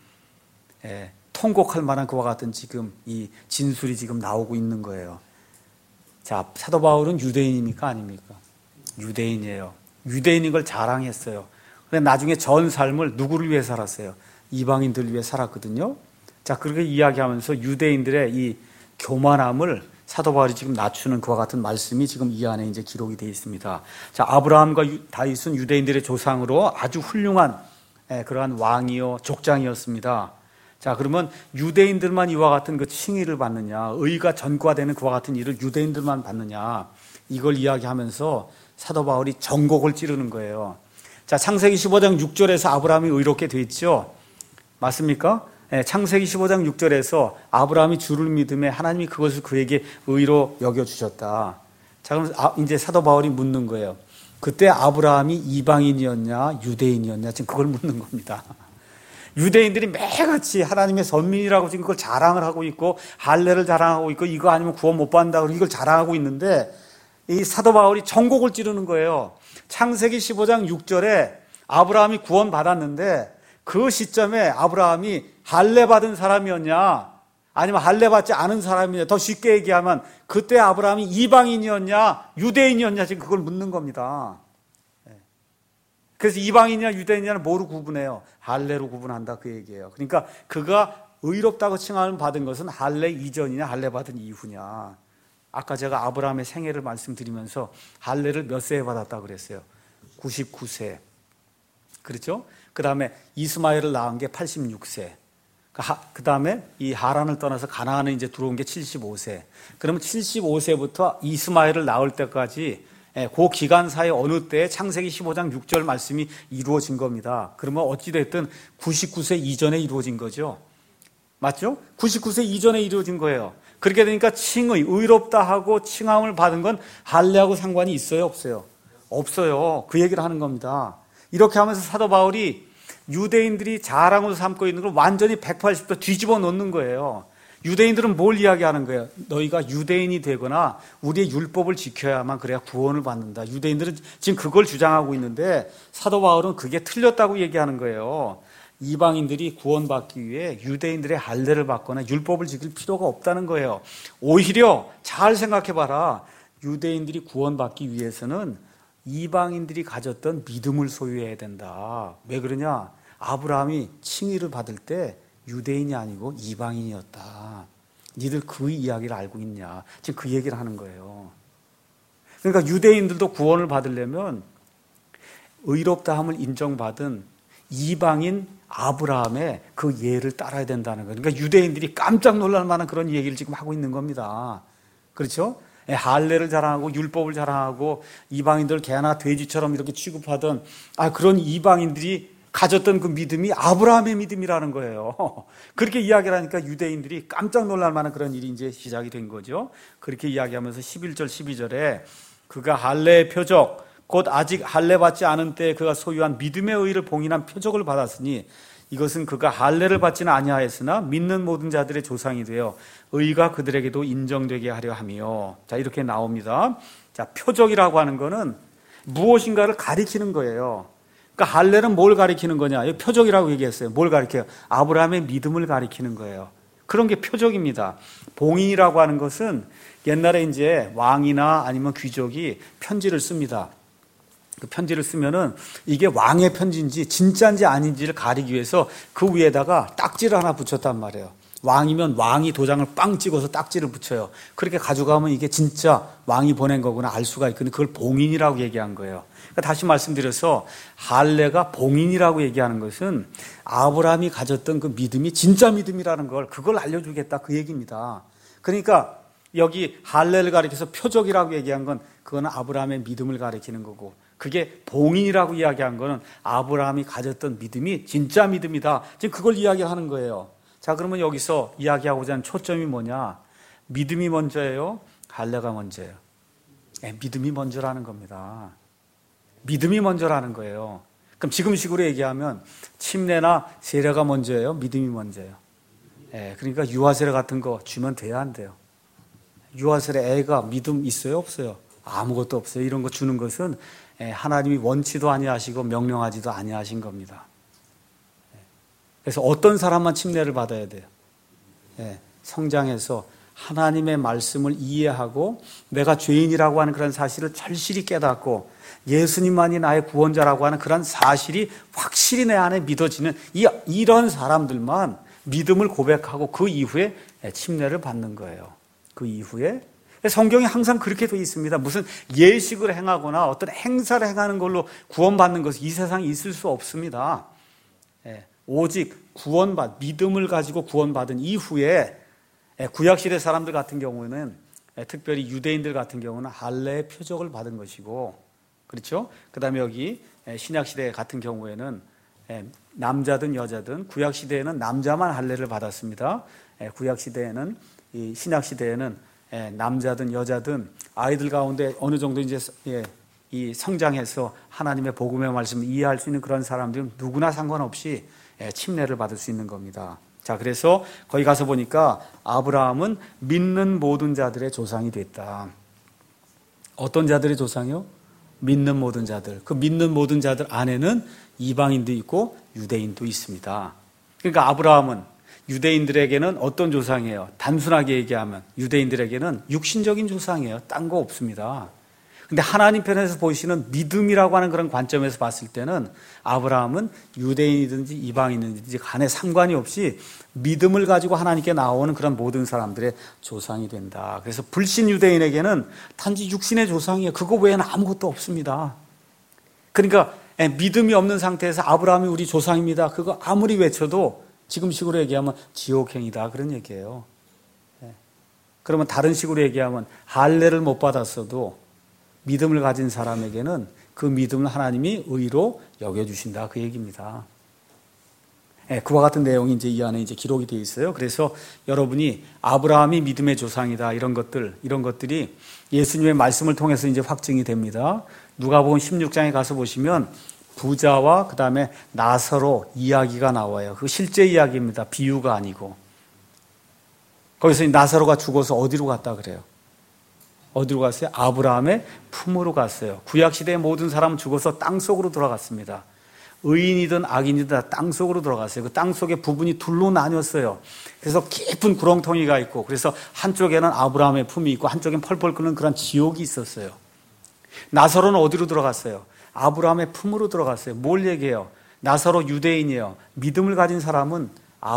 통곡할 만한 그와 같은 지금 이 진술이 지금 나오고 있는 거예요. 자, 사도 바울은 유대인입니까? 아닙니까? 유대인이에요. 유대인인 걸 자랑했어요. 근데 나중에 전 삶을 누구를 위해 살았어요? 이방인들을 위해 살았거든요. 자, 그렇게 이야기하면서 유대인들의 이 교만함을 사도 바울이 지금 낮추는 그와 같은 말씀이 지금 이 안에 이제 기록이 되어 있습니다. 자, 아브라함과 다윗은 유대인들의 조상으로 아주 훌륭한 그러한 왕이요 족장이었습니다. 자, 그러면 유대인들만 이와 같은 그 칭의를 받느냐, 의가 전과되는 그와 같은 일을 유대인들만 받느냐, 이걸 이야기하면서 사도 바울이 전곡을 찌르는 거예요. 자, 창세기 15장 6절에서 아브라함이 의롭게 돼 있죠. 맞습니까? 창세기 15장 6절에서 아브라함이 주를 믿음에 하나님이 그것을 그에게 의로 여겨주셨다. 자, 그럼 이제 사도 바울이 묻는 거예요. 그때 아브라함이 이방인이었냐, 유대인이었냐, 지금 그걸 묻는 겁니다. 유대인들이 매같이 하나님의 선민이라고 지금 그걸 자랑을 하고 있고, 할례를 자랑하고 있고, 이거 아니면 구원 못 받는다고 이걸 자랑하고 있는데, 이 사도 바울이 전곡을 찌르는 거예요. 창세기 15장 6절에 아브라함이 구원 받았는데, 그 시점에 아브라함이 할례 받은 사람이었냐, 아니면 할례 받지 않은 사람이냐, 더 쉽게 얘기하면 그때 아브라함이 이방인이었냐, 유대인이었냐, 지금 그걸 묻는 겁니다. 그래서 이방인이냐 유대인이냐는 뭐로 구분해요? 할례로 구분한다, 그 얘기예요. 그러니까 그가 의롭다고 칭함을 받은 것은 할례 이전이냐 할례 받은 이후냐. 아까 제가 아브라함의 생애를 말씀드리면서 할례를 몇 세에 받았다 그랬어요? 99세. 그렇죠? 그 다음에 이스마엘을 낳은 게 86세. 그 다음에 이 하란을 떠나서 가나안에 이제 들어온 게 75세. 그러면 75세부터 이스마엘을 낳을 때까지 그 기간 사이 어느 때에 창세기 15장 6절 말씀이 이루어진 겁니다. 그러면 어찌됐든 99세 이전에 이루어진 거죠. 맞죠? 99세 이전에 이루어진 거예요. 그렇게 되니까 칭의, 의롭다 하고 칭함을 받은 건 할례하고 상관이 있어요, 없어요? 없어요. 그 얘기를 하는 겁니다. 이렇게 하면서 사도 바울이 유대인들이 자랑으로 삼고 있는 걸 완전히 180도 뒤집어 놓는 거예요. 유대인들은 뭘 이야기하는 거예요? 너희가 유대인이 되거나 우리의 율법을 지켜야만 그래야 구원을 받는다. 유대인들은 지금 그걸 주장하고 있는데 사도 바울은 그게 틀렸다고 얘기하는 거예요. 이방인들이 구원받기 위해 유대인들의 할례를 받거나 율법을 지킬 필요가 없다는 거예요. 오히려 잘 생각해봐라. 유대인들이 구원받기 위해서는 이방인들이 가졌던 믿음을 소유해야 된다. 왜 그러냐? 아브라함이 칭의를 받을 때 유대인이 아니고 이방인이었다. 니들 그 이야기를 알고 있냐? 지금 그 얘기를 하는 거예요. 그러니까 유대인들도 구원을 받으려면 의롭다함을 인정받은 이방인 아브라함의 그 예를 따라야 된다는 거예요. 그러니까 유대인들이 깜짝 놀랄 만한 그런 얘기를 지금 하고 있는 겁니다. 그렇죠? 할례를 자랑하고 율법을 자랑하고 이방인들 개나 돼지처럼 이렇게 취급하던 그런 이방인들이 가졌던 그 믿음이 아브라함의 믿음이라는 거예요. 그렇게 이야기를 하니까 유대인들이 깜짝 놀랄 만한 그런 일이 이제 시작이 된 거죠. 그렇게 이야기하면서 11절 12절에 그가 할례의 표적 곧 아직 할례 받지 않은 때에 그가 소유한 믿음의 의를 봉인한 표적을 받았으니 이것은 그가 할례를 받지는 아니하였으나 믿는 모든 자들의 조상이 되어 의가 그들에게도 인정되게 하려 하며. 자, 이렇게 나옵니다. 자, 표적이라고 하는 거는 무엇인가를 가리키는 거예요. 그러니까 할례는 뭘 가리키는 거냐? 이 표적이라고 얘기했어요. 뭘 가리켜요? 아브라함의 믿음을 가리키는 거예요. 그런 게 표적입니다. 봉인이라고 하는 것은 옛날에 이제 왕이나 아니면 귀족이 편지를 씁니다. 그 편지를 쓰면은 이게 왕의 편지인지 진짜인지 아닌지를 가리기 위해서 그 위에다가 딱지를 하나 붙였단 말이에요. 왕이면 왕이 도장을 빵 찍어서 딱지를 붙여요. 그렇게 가져가면 이게 진짜 왕이 보낸 거구나 알 수가 있거든요. 그걸 봉인이라고 얘기한 거예요. 그러니까 다시 말씀드려서 할례가 봉인이라고 얘기하는 것은 아브라함이 가졌던 그 믿음이 진짜 믿음이라는 걸 그걸 알려주겠다 그 얘기입니다. 그러니까 여기 할례를 가리켜서 표적이라고 얘기한 건 그거는 아브라함의 믿음을 가리키는 거고 그게 봉인이라고 이야기한 거는 아브라함이 가졌던 믿음이 진짜 믿음이다. 지금 그걸 이야기하는 거예요. 자, 그러면 여기서 이야기하고자 하는 초점이 뭐냐? 믿음이 먼저예요? 할례가 먼저예요? 믿음이 먼저라는 겁니다. 믿음이 먼저라는 거예요. 그럼 지금식으로 얘기하면 침례나 세례가 먼저예요? 믿음이 먼저예요? 그러니까 유아세례 같은 거 주면 돼야 안 돼요. 유아세례 애가 믿음 있어요? 없어요? 아무것도 없어요. 이런 거 주는 것은 하나님이 원치도 아니하시고 명령하지도 아니하신 겁니다. 그래서 어떤 사람만 침례를 받아야 돼요? 성장해서 하나님의 말씀을 이해하고 내가 죄인이라고 하는 그런 사실을 절실히 깨닫고 예수님만이 나의 구원자라고 하는 그런 사실이 확실히 내 안에 믿어지는 이런 사람들만 믿음을 고백하고 그 이후에 침례를 받는 거예요. 그 이후에 성경이 항상 그렇게 되어 있습니다. 무슨 예식을 행하거나 어떤 행사를 행하는 걸로 구원받는 것은 이 세상에 있을 수 없습니다. 오직 믿음을 가지고 구원받은 이후에 구약시대 사람들 같은 경우는 특별히 유대인들 같은 경우는 할례의 표적을 받은 것이고 그렇죠? 그 다음에 여기 신약시대 같은 경우에는 남자든 여자든 구약시대에는 남자만 할례를 받았습니다. 구약시대에는 신약시대에는 남자든 여자든 아이들 가운데 어느 정도 이제 이 성장해서 하나님의 복음의 말씀을 이해할 수 있는 그런 사람들은 누구나 상관없이 침례를 받을 수 있는 겁니다. 자, 그래서 거기 가서 보니까 아브라함은 믿는 모든 자들의 조상이 됐다. 어떤 자들의 조상이요? 믿는 모든 자들. 그 믿는 모든 자들 안에는 이방인도 있고 유대인도 있습니다. 그러니까 아브라함은 유대인들에게는 어떤 조상이에요? 단순하게 얘기하면 유대인들에게는 육신적인 조상이에요. 딴 거 없습니다. 근데 하나님 편에서 보시는 믿음이라고 하는 그런 관점에서 봤을 때는 아브라함은 유대인이든지 이방인이든지 간에 상관이 없이 믿음을 가지고 하나님께 나오는 그런 모든 사람들의 조상이 된다. 그래서 불신 유대인에게는 단지 육신의 조상이에요. 그거 외에는 아무것도 없습니다. 그러니까 믿음이 없는 상태에서 아브라함이 우리 조상입니다. 그거 아무리 외쳐도 지금 식으로 얘기하면 지옥행이다 그런 얘기예요. 그러면 다른 식으로 얘기하면 할례를 못 받았어도 믿음을 가진 사람에게는 그 믿음을 하나님이 의로 여겨주신다 그 얘기입니다. 그와 같은 내용이 이제 이 안에 이제 기록이 되어 있어요. 그래서 여러분이 아브라함이 믿음의 조상이다 이런 것들이 예수님의 말씀을 통해서 이제 확증이 됩니다. 누가복음 16장에 가서 보시면 부자와 그 다음에 나사로 이야기가 나와요. 그 실제 이야기입니다. 비유가 아니고. 거기서 나사로가 죽어서 어디로 갔다 그래요? 어디로 갔어요? 아브라함의 품으로 갔어요. 구약시대의 모든 사람은 죽어서 땅속으로 들어갔습니다. 의인이든 악인이든 다 땅속으로 들어갔어요. 그 땅속의 부분이 둘로 나뉘었어요. 그래서 깊은 구렁텅이가 있고 그래서 한쪽에는 아브라함의 품이 있고 한쪽엔 펄펄 끓는 그런 지옥이 있었어요. 나사로는 어디로 들어갔어요? 아브라함의 품으로 들어갔어요. 뭘 얘기해요? 나사로 유대인이에요. 믿음을 가진 사람은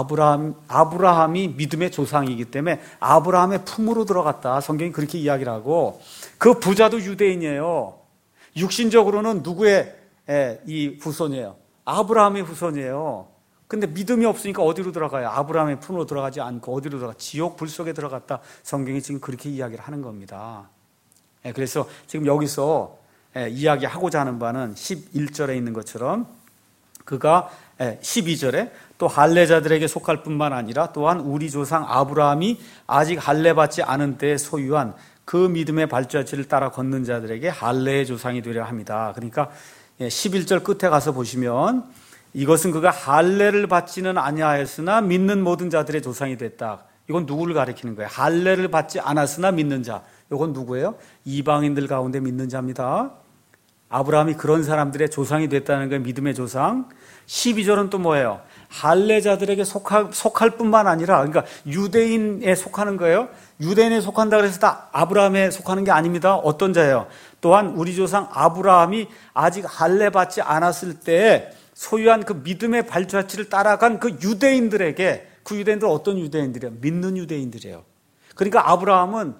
아브라함이 믿음의 조상이기 때문에 아브라함의 품으로 들어갔다. 성경이 그렇게 이야기를 하고 그 부자도 유대인이에요. 육신적으로는 누구의 이 후손이에요? 아브라함의 후손이에요. 근데 믿음이 없으니까 어디로 들어가요? 아브라함의 품으로 들어가지 않고 어디로 들어가? 지옥 불 속에 들어갔다. 성경이 지금 그렇게 이야기를 하는 겁니다. 그래서 지금 여기서 이야기하고자 하는 바는 11절에 있는 것처럼 그가 12절에 또 할례자들에게 속할 뿐만 아니라 또한 우리 조상 아브라함이 아직 할례 받지 않은 때에 소유한 그 믿음의 발자취를 따라 걷는 자들에게 할례의 조상이 되려 합니다. 그러니까 11절 끝에 가서 보시면 이것은 그가 할례를 받지는 아니하였으나 믿는 모든 자들의 조상이 됐다. 이건 누구를 가리키는 거예요? 할례를 받지 않았으나 믿는 자. 이건 누구예요? 이방인들 가운데 믿는 자입니다. 아브라함이 그런 사람들의 조상이 됐다는 거예요. 믿음의 조상. 12절은 또 뭐예요? 할례자들에게 속할 뿐만 아니라, 그러니까 유대인에 속하는 거예요. 유대인에 속한다 그래서 다 아브라함에 속하는 게 아닙니다. 어떤 자예요? 또한 우리 조상 아브라함이 아직 할례 받지 않았을 때 소유한 그 믿음의 발자취를 따라간 그 유대인들에게, 그 유대인들은 어떤 유대인들이에요? 믿는 유대인들이에요. 그러니까 아브라함은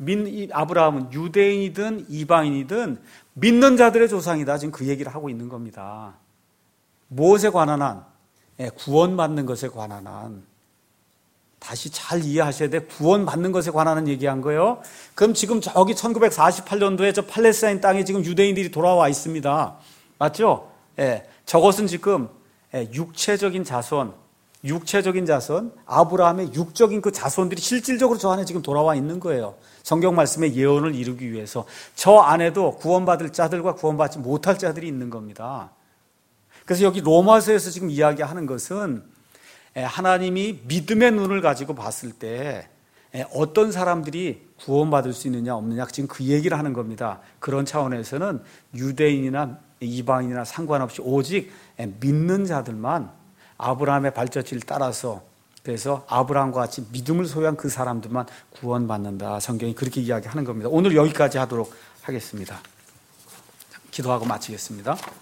유대인이든 이방인이든 믿는 자들의 조상이다. 지금 그 얘기를 하고 있는 겁니다. 무엇에 관한 한? 구원받는 것에 관한 한. 다시 잘 이해하셔야 돼. 구원받는 것에 관한 한 얘기한 거예요. 그럼 지금 저기 1948년도에 저 팔레스타인 땅에 지금 유대인들이 돌아와 있습니다. 맞죠? 저것은 지금 육체적인 자손, 아브라함의 육적인 그 자손들이 실질적으로 저 안에 지금 돌아와 있는 거예요. 성경 말씀의 예언을 이루기 위해서. 저 안에도 구원받을 자들과 구원받지 못할 자들이 있는 겁니다. 그래서 여기 로마서에서 지금 이야기하는 것은 하나님이 믿음의 눈을 가지고 봤을 때 어떤 사람들이 구원받을 수 있느냐 없느냐 지금 그 얘기를 하는 겁니다. 그런 차원에서는 유대인이나 이방인이나 상관없이 오직 믿는 자들만 아브라함의 발자취를 따라서, 그래서 아브라함과 같이 믿음을 소유한 그 사람들만 구원받는다. 성경이 그렇게 이야기하는 겁니다. 오늘 여기까지 하도록 하겠습니다. 기도하고 마치겠습니다.